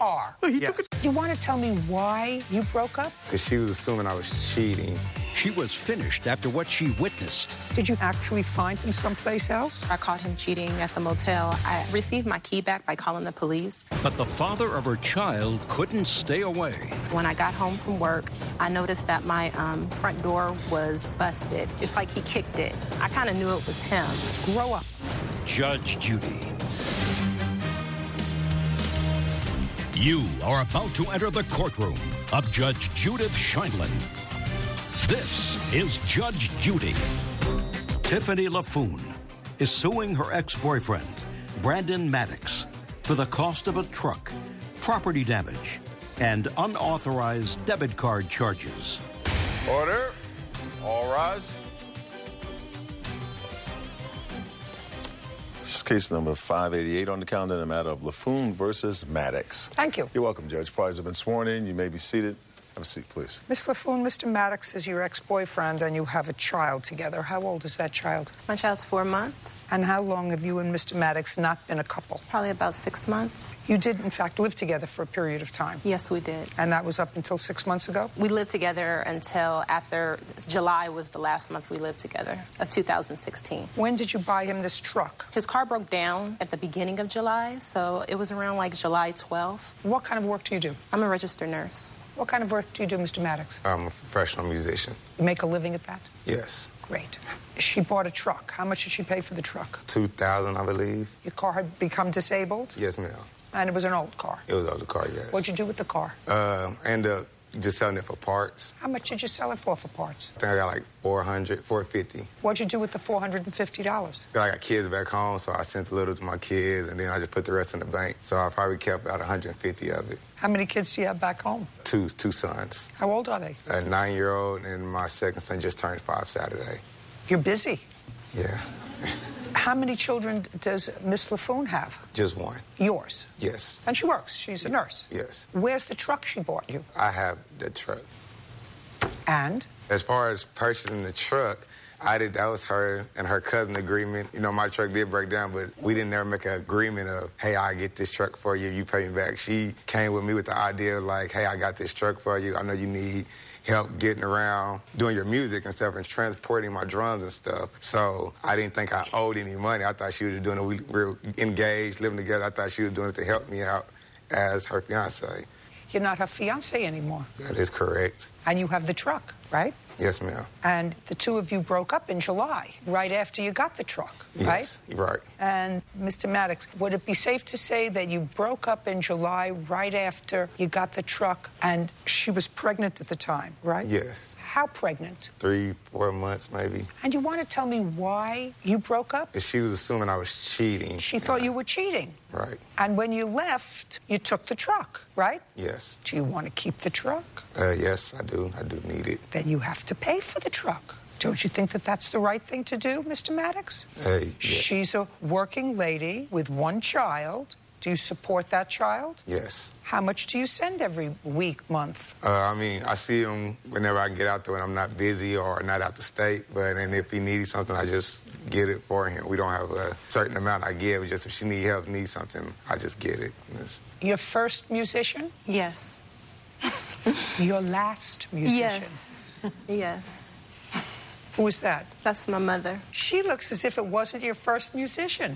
car. He took it. You want to tell me why you broke up? Because she was assuming I was cheating. She was finished after what she witnessed. Did you actually find him someplace else? I caught him cheating at the motel. I received my key back by calling the police. But the father of her child couldn't stay away. When I got home from work, I noticed that my front door was busted. It's like he kicked it. I kind of knew it was him. Grow up. Judge Judy. You are about to enter the courtroom of Judge Judith Sheindlin. This is Judge Judy. Tiffany LaFoon is suing her ex-boyfriend, Brandon Maddox, for the cost of a truck, property damage, and unauthorized debit card charges. Order. All rise. This is case number 588 on the calendar in the matter of LaFoon versus Maddox. Thank you. You're welcome, Judge. Parties have been sworn in. You may be seated. Have a seat, please. Miss LaFoon, Mr. Maddox is your ex-boyfriend, and you have a child together. How old is that child? My child's 4 months. And how long have you and Mr. Maddox not been a couple? Probably about 6 months. You did, in fact, live together for a period of time. Yes, we did. And that was up until 6 months ago? We lived together until after July was the last month we lived together, of 2016. When did you buy him this truck? His car broke down at the beginning of July, so it was around like July 12th. What kind of work do you do? I'm a registered nurse. What kind of work do you do, Mr. Maddox? I'm a professional musician. You make a living at that? Yes. Great. She bought a truck. How much did she pay for the truck? $2,000, I believe. Your car had become disabled? Yes, ma'am. And it was an old car? It was an older car, yes. What'd you do with the car? I ended up just selling it for parts. How much did you sell it for parts? I think I got like $450. What'd you do with the $450? I got kids back home, so I sent a little to my kids, and then I just put the rest in the bank. So I probably kept about $150 of it. How many kids do you have back home? Two sons. How old are they? A 9-year-old, and my second son just turned 5 Saturday. You're busy. Yeah. How many children does Miss LaFoon have? Just one. Yours? Yes. And she works. She's a nurse. Yes. Where's the truck she bought you? I have the truck. And? As far as purchasing the truck, that was her and her cousin agreement. You know, my truck did break down, but we didn't ever make an agreement of, hey, I get this truck for you, you pay me back. She came with me with the idea of like, hey, I got this truck for you. I know you need help getting around, doing your music and stuff, and transporting my drums and stuff. So I didn't think I owed any money. I thought she was doing it. We were engaged, living together. I thought she was doing it to help me out as her fiance. You're not her fiance anymore. That is correct. And you have the truck, right? Yes, ma'am. And the two of you broke up in July, right after you got the truck, right? Yes, right. And Mr. Maddox, would it be safe to say that you broke up in July right after you got the truck, and she was pregnant at the time, right? Yes. How pregnant? 3-4 months, maybe. And you want to tell me why you broke up? She was assuming I was cheating. She thought you were cheating. Right. And when you left, you took the truck, right? Yes. Do you want to keep the truck? Yes, I do. I do need it. Then you have to pay for the truck. Don't you think that that's the right thing to do, Mr. Maddox? Yeah. She's a working lady with one child. Do you support that child? Yes. How much do you send every week, month? I see him whenever I can get out there when I'm not busy or not out the state. And if he needs something, I just get it for him. We don't have a certain amount I give. Just if she needs help, needs something, I just get it. Your first musician? Yes. Your last musician? Yes. Yes. Who is that? That's my mother. She looks as if it wasn't your first musician.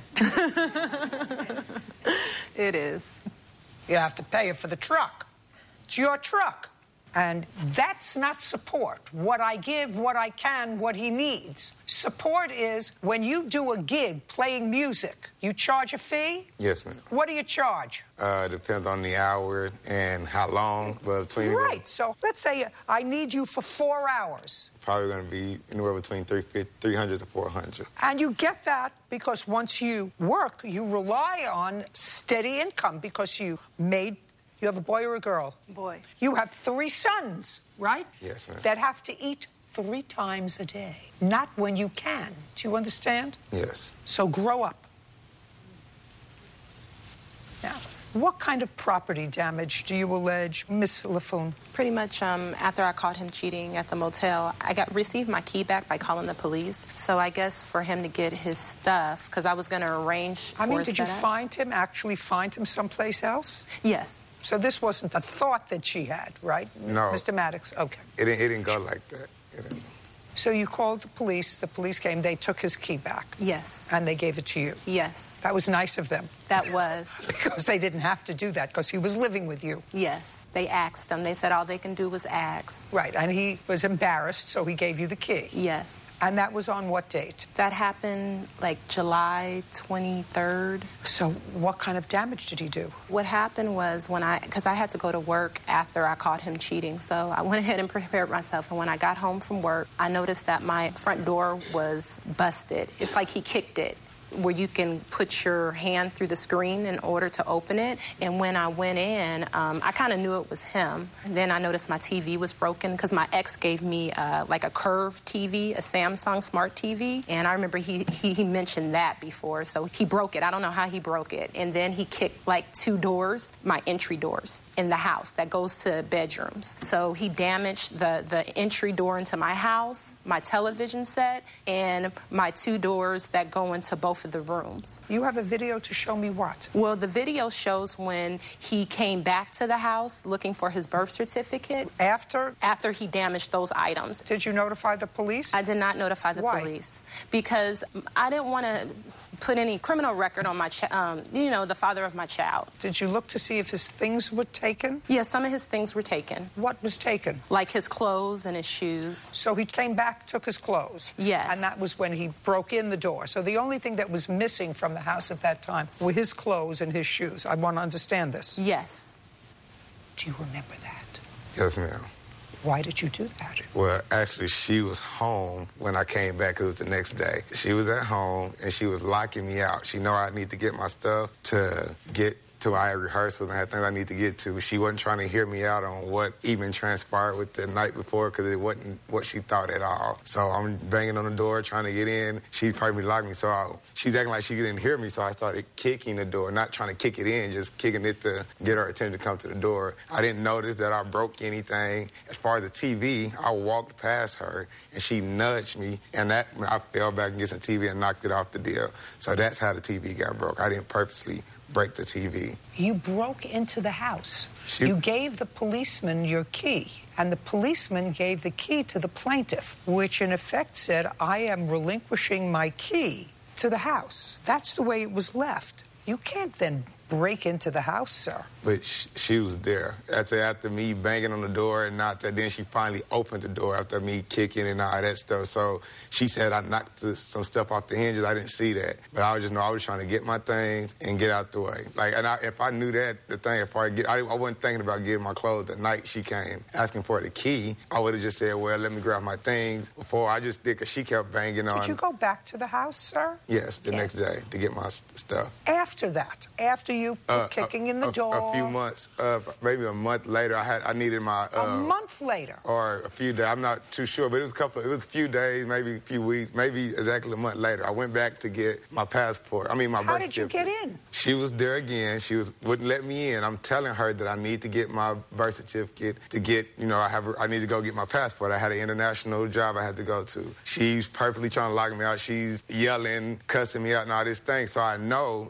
It is. You have to pay her for the truck. It's your truck. And that's not support. What I give, what I can, what he needs. Support is when you do a gig playing music, you charge a fee? Yes, ma'am. What do you charge? Depends on the hour and how long. But between Right. So let's say I need you for 4 hours. Probably going to be anywhere between 300 to 400. And you get that because once you work, you rely on steady income because you have a boy or a girl? Boy. You have 3 sons, right? Yes, ma'am. That have to eat 3 times a day. Not when you can. Do you understand? Yes. So grow up. Now, what kind of property damage do you allege, Miss LaFoon? Pretty much after I caught him cheating at the motel, I received my key back by calling the police. So I guess for him to get his stuff, because I was going to arrange for did you setup. actually find him someplace else? Yes. So this wasn't a thought that she had, right? No. Mr. Maddox? Okay. It didn't go like that. So you called the police came, they took his key back. Yes. And they gave it to you. Yes. That was nice of them. That was. Because they didn't have to do that, because he was living with you. Yes. They asked him. They said all they can do was ask. Right, and he was embarrassed, so he gave you the key. Yes. And that was on what date? That happened like July 23rd. So what kind of damage did he do? What happened was because I had to go to work after I caught him cheating, so I went ahead and prepared myself, and when I got home from work, I noticed that my front door was busted. It's like he kicked it, where you can put your hand through the screen in order to open it. And when I went in, I kind of knew it was him. And then I noticed my TV was broken because my ex gave me like a curved TV, a Samsung Smart TV. And I remember he mentioned that before, so he broke it. I don't know how he broke it. And then he kicked like 2 doors, my entry doors in the house that goes to bedrooms. So he damaged the entry door into my house, my television set, and my 2 doors that go into both of the rooms. You have a video to show me what? Well, the video shows when he came back to the house looking for his birth certificate. After? After he damaged those items. Did you notify the police? I did not notify the police because I didn't want to put any criminal record on my, the father of my child. Did you look to see if his things were taken? Yes, some of his things were taken. What was taken? Like his clothes and his shoes. So he came back, took his clothes? Yes. And that was when he broke in the door. So the only thing that was missing from the house at that time were his clothes and his shoes. I want to understand this. Yes. Do you remember that? Yes, ma'am. Why did you do that? Well, actually, she was home when I came back. It was the next day. She was at home, and she was locking me out. She know I need to get my stuff to get to our rehearsals and had things I need to get to. She wasn't trying to hear me out on what even transpired with the night before because it wasn't what she thought at all. So I'm banging on the door, trying to get in. She probably locked me, so she's acting like she didn't hear me, so I started kicking the door, not trying to kick it in, just kicking it to get her attention to come to the door. I didn't notice that I broke anything. As far as the TV, I walked past her, and she nudged me, and I fell back against the TV and knocked it off the deal. So that's how the TV got broke. I didn't purposely break the TV. You broke into the house. You gave the policeman your key, and the policeman gave the key to the plaintiff, which in effect said, I am relinquishing my key to the house. That's the way it was left. You can't then break into the house, sir. But she was there. After me banging on the door and not that, then she finally opened the door after me kicking and all that stuff. So she said I knocked some stuff off the hinges. I didn't see that. But I was trying to get my things and get out the way. If I knew that, I wasn't thinking about getting my clothes the night she came asking for the key. I would have just said, well, let me grab my things before I just did, because she kept banging on. Did you go back to the house, sir? Yes, the next day to get my stuff. After that, after you kicking in the door? A few months, maybe a month later, I needed my... a month later? Or a few days, I'm not too sure, but it was a few days, maybe a few weeks, maybe exactly a month later. I went back to get my passport, my birth certificate. How did you get in? She was there again. She wouldn't let me in. I'm telling her that I need to get my birth certificate to get, I need to go get my passport. I had an international job I had to go to. She's perfectly trying to lock me out. She's yelling, cussing me out and all this thing. So I know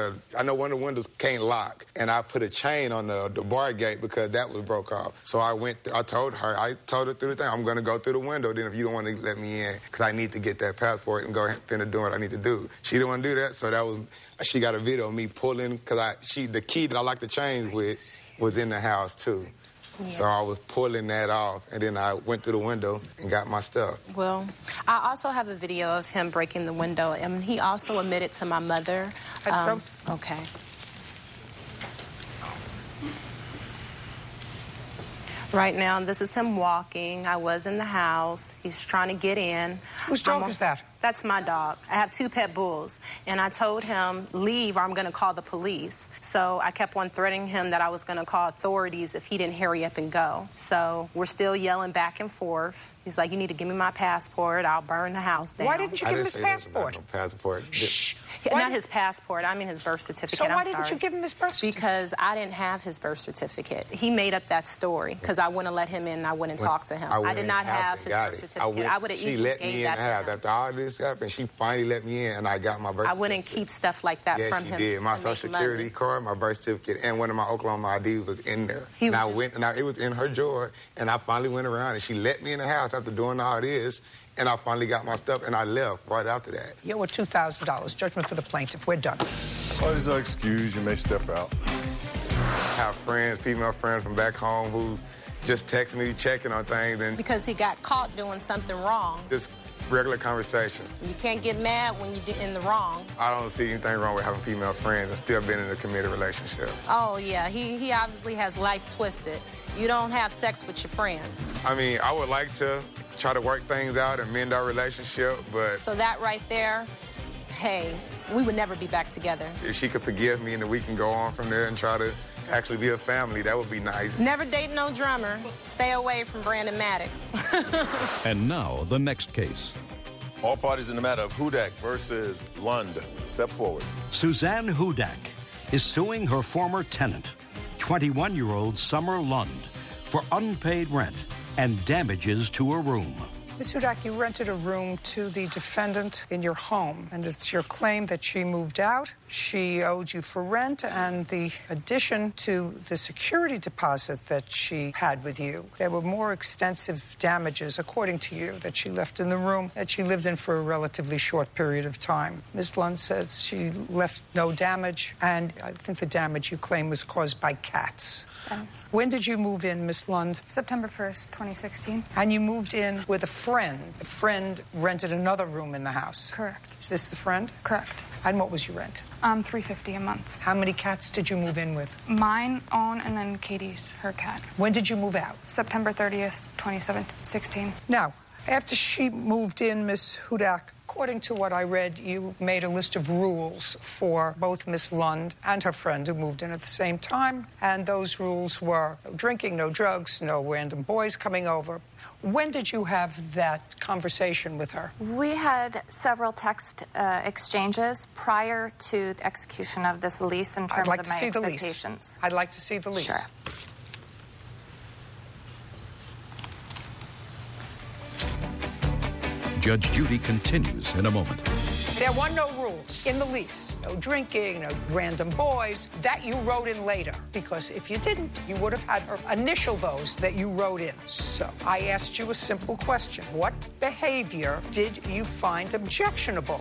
one of the windows can't lock, and I put a chain on the bar gate because that was broke off. So I told her through the thing, I'm going to go through the window then if you don't want to let me in, because I need to get that passport and go finish doing what I need to do. She didn't want to do that, so she got a video of me pulling, because the key that I like to change with was in the house too. Yeah. So I was pulling that off, and then I went through the window and got my stuff. Well, I also have a video of him breaking the window, and he also admitted to my mother. Okay. Right now, this is him walking. I was in the house. He's trying to get in. Whose dog is that? That's my dog. I have 2 pet bulls. And I told him, leave or I'm going to call the police. So I kept on threatening him that I was going to call authorities if he didn't hurry up and go. So we're still yelling back and forth. He's like, you need to give me my passport. I'll burn the house down. Why didn't you give him his passport? No passport. Shh. Not his passport. I mean his birth certificate. So why didn't you give him his birth certificate? Because I didn't have his birth certificate. He made up that story because I wouldn't let him in and I wouldn't talk to him. I did not have his birth certificate. I would have easily gave that to him. After all this this happened. She finally let me in, and I got my birth certificate. I wouldn't keep stuff like that from him. Yeah, she did. My social security card, my birth certificate, and one of my Oklahoma IDs was in there. And it was in her drawer, and I finally went around, and she let me in the house after doing all this, and I finally got my stuff, and I left right after that. You owe $2,000. Judgment for the plaintiff. We're done. Always an excuse. You may step out. I have friends, female friends from back home who's just texting me, checking on things. And because he got caught doing something wrong. Just regular conversations. You can't get mad when you're in the wrong. I don't see anything wrong with having female friends and still being in a committed relationship. Oh, yeah. He obviously has life twisted. You don't have sex with your friends. I mean, I would like to try to work things out and mend our relationship, but... So that right there, hey, we would never be back together. If she could forgive me and then we can go on from there and try to actually be a family, that would be nice. Never date no drummer. Stay away from Brandon Maddox. And now, the next case. All parties in the matter of Hudak versus Lund. Step forward. Suzanne Hudak is suing her former tenant, 21-year-old Summer Lund, for unpaid rent and damages to her room. Ms. Hudak, you rented a room to the defendant in your home, and it's your claim that she moved out, she owed you for rent, and the addition to the security deposit that she had with you. There were more extensive damages, according to you, that she left in the room that she lived in for a relatively short period of time. Ms. Lund says she left no damage, and I think the damage you claim was caused by cats. Yes. When did you move in, Miss Lund? September 1st, 2016. And you moved in with a friend. The friend rented another room in the house. Correct. Is this the friend? Correct. And what was your rent? $350 a month. How many cats did you move in with? Mine, own, and then Katie's, her cat. When did you move out? September 30th, 2016. Now, after she moved in, Miss Hudak, according to what I read, you made a list of rules for both Miss Lund and her friend who moved in at the same time. And those rules were no drinking, no drugs, no random boys coming over. When did you have that conversation with her? We had several text exchanges prior to the execution of this lease in terms of my expectations. I'd like to see the lease. Sure. Judge Judy continues in a moment. There were no rules in the lease. No drinking, no random boys. That you wrote in later. Because if you didn't, you would have had her initial those that you wrote in. So I asked you a simple question. What behavior did you find objectionable?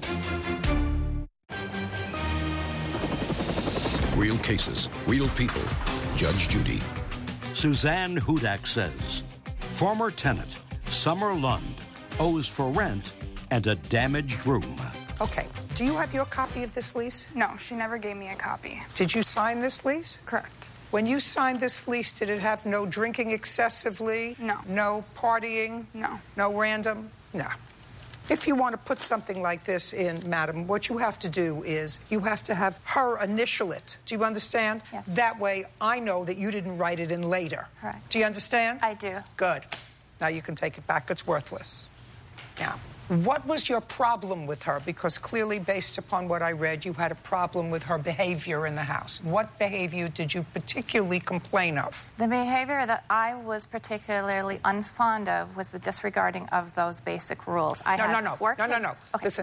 Real cases, real people. Judge Judy. Suzanne Hudak says, former tenant Summer Lund owes for rent and a damaged room. Okay. Do you have your copy of this lease? No, she never gave me a copy. Did you sign this lease? Correct. When you signed this lease, did it have no drinking excessively? No. No partying? No. No random? No. If you want to put something like this in, madam, what you have to do is you have to have her initial it. Do you understand? Yes. That way I know that you didn't write it in later. Right. Do you understand? I do. Good. Now you can take it back. It's worthless. Now, what was your problem with her? Because clearly, based upon what I read, you had a problem with her behavior in the house. What behavior did you particularly complain of? The behavior that I was particularly unfond of was the disregarding of those basic rules. I had four kids. No. Okay. Listen.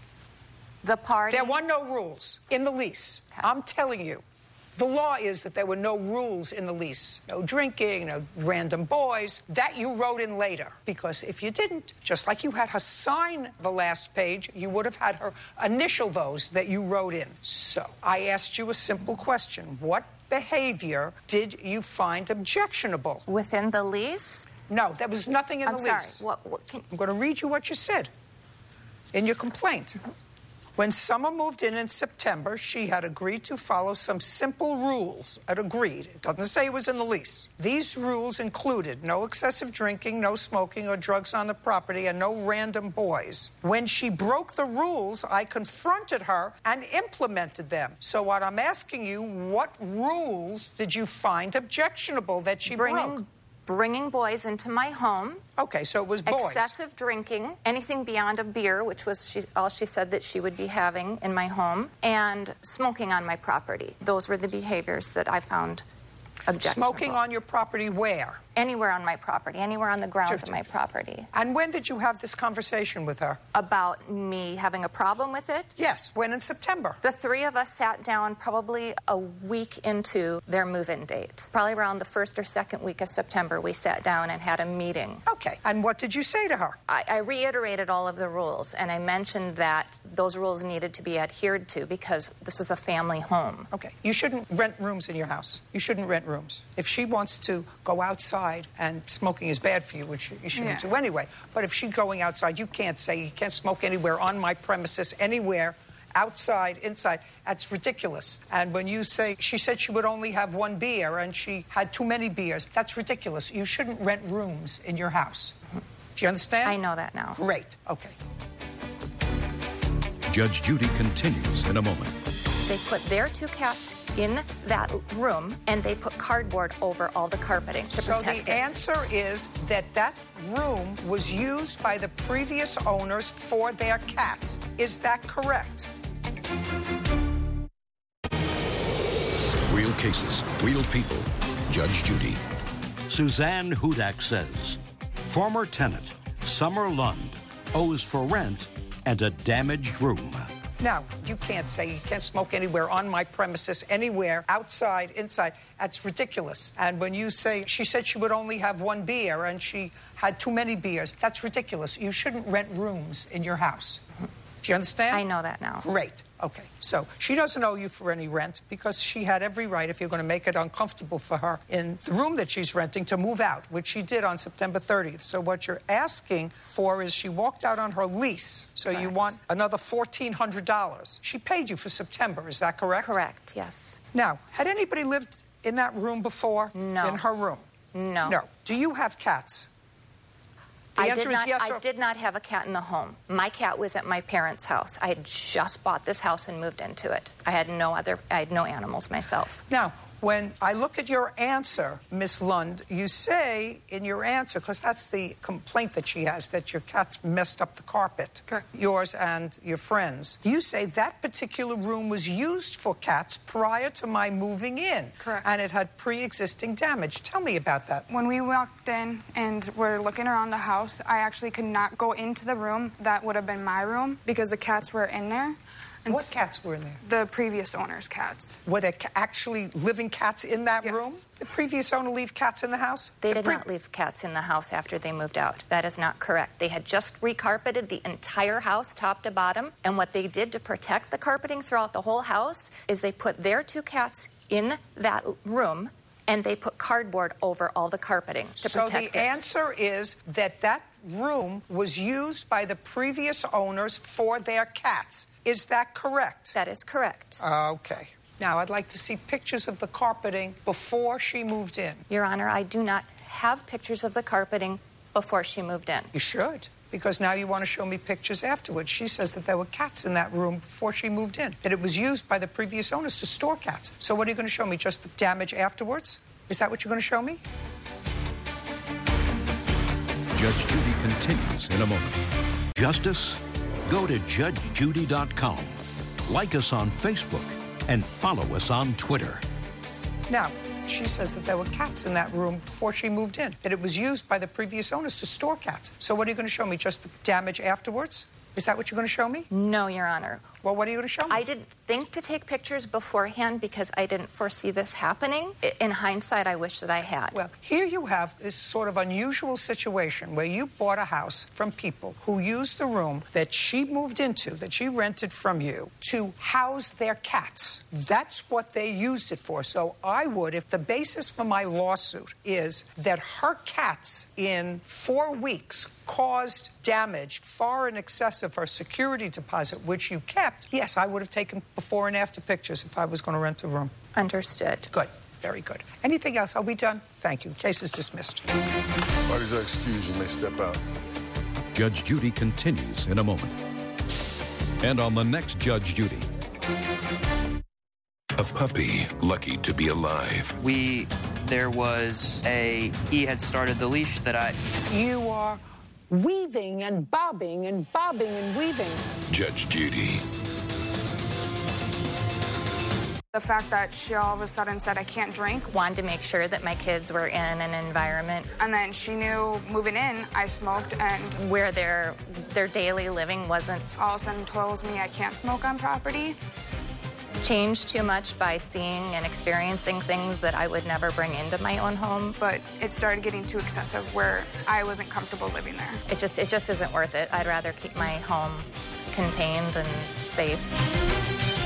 The party. There were no rules in the lease. Okay. I'm telling you. The law is that there were no rules in the lease. No drinking, no random boys. That you wrote in later. Because if you didn't, just like you had her sign the last page, you would have had her initial those that you wrote in. So I asked you a simple question. What behavior did you find objectionable? Within the lease? No, there was nothing in the lease. I'm sorry. I'm going to read you what you said in your complaint. When Summer moved in September, she had agreed to follow some simple rules. Agreed. It doesn't say it was in the lease. These rules included no excessive drinking, no smoking or drugs on the property, and no random boys. When she broke the rules, I confronted her and implemented them. So what I'm asking you, what rules did you find objectionable that she broke? Bringing boys into my home. Okay, so it was boys. Excessive drinking, anything beyond a beer, which was all she said that she would be having in my home, and smoking on my property. Those were the behaviors that I found objectionable. Smoking on your property where? Anywhere on my property, anywhere on the grounds of my property. And when did you have this conversation with her? About me having a problem with it? Yes, when in September? The three of us sat down probably a week into their move-in date. Probably around the first or second week of September, we sat down and had a meeting. Okay, and what did you say to her? I reiterated all of the rules, and I mentioned that those rules needed to be adhered to because this was a family home. Okay, you shouldn't rent rooms in your house. You shouldn't rent rooms. If she wants to go outside, and smoking is bad for you, which you shouldn't do anyway, but if she's going outside, you can't say you can't smoke anywhere on my premises, anywhere, outside, inside. That's ridiculous. And when you say she said she would only have one beer and she had too many beers, that's ridiculous. You shouldn't rent rooms in your house. Do you understand? I know that now. Great. Okay. Judge Judy continues in a moment. They put their two cats in that room, and they put cardboard over all the carpeting to protect it. So the answer is that that room was used by the previous owners for their cats. Is that correct? Real cases, real people. Judge Judy. Suzanne Hudak says, former tenant Summer Lund owes for rent and a damaged room. Now, you can't say you can't smoke anywhere on my premises, anywhere, outside, inside. That's ridiculous. And when you say she said she would only have one beer and she had too many beers, that's ridiculous. You shouldn't rent rooms in your house. Do you understand? I know that now. Great. Okay. So she doesn't owe you for any rent because she had every right, if you're going to make it uncomfortable for her in the room that she's renting, to move out, which she did on September 30th. So what you're asking for is she walked out on her lease. So correct. You want another $1,400. She paid you for September. Is that correct? Correct, yes. Now, had anybody lived in that room before? No. In her room? No. No. Do you have cats? I did not have a cat in the home. My cat was at my parents' house. I had just bought this house and moved into it. I had no animals myself. Now, when I look at your answer, Miss Lund, you say in your answer, because that's the complaint that she has, that your cats messed up the carpet, correct. Yours and your friends. You say that particular room was used for cats prior to my moving in. Correct. And it had pre-existing damage. Tell me about that. When we walked in and were looking around the house, I actually could not go into the room that would have been my room because the cats were in there. And what cats were in there? The previous owner's cats. Were there actually living cats in that room? The previous owner leave cats in the house? They did not leave cats in the house after they moved out. That is not correct. They had just recarpeted the entire house, top to bottom, and what they did to protect the carpeting throughout the whole house is they put their two cats in that room, and they put cardboard over all the carpeting to protect it. So the answer is that that room was used by the previous owners for their cats. Is that correct? That is correct. Okay. Now, I'd like to see pictures of the carpeting before she moved in. Your Honor, I do not have pictures of the carpeting before she moved in. You should, because now you want to show me pictures afterwards. She says that there were cats in that room before she moved in, that it was used by the previous owners to store cats. So what are you going to show me, just the damage afterwards? Is that what you're going to show me? Judge Judy continues in a moment. Justice? Go to judgejudy.com. Like us on Facebook and follow us on Twitter. Now, she says that there were cats in that room before she moved in, that it was used by the previous owners to store cats. So what are you going to show me, just the damage afterwards? Is that what you're going to show me? No, Your Honor. Well, what are you going to show me? I didn't think to take pictures beforehand because I didn't foresee this happening. In hindsight, I wish that I had. Well, here you have this sort of unusual situation where you bought a house from people who used the room that she moved into, that she rented from you, to house their cats. That's what they used it for. So I would, if the basis for my lawsuit is that her cats in 4 weeks caused damage far in excess of her security deposit, which you kept, yes, I would have taken before and after pictures if I was going to rent a room. Understood. Good. Very good. Anything else? Are we done? Thank you. Case is dismissed. Parties are excused. You may step out. Judge Judy continues in a moment. And on the next Judge Judy. A puppy lucky to be alive. He had started the leash that You are weaving and bobbing and bobbing and weaving. Judge Judy. The fact that she all of a sudden said I can't drink. Wanted to make sure that my kids were in an environment. And then she knew moving in, I smoked, and where their daily living wasn't. All of a sudden tells me I can't smoke on property. Changed too much by seeing and experiencing things that I would never bring into my own home. But it started getting too excessive where I wasn't comfortable living there. It just isn't worth it. I'd rather keep my home contained and safe.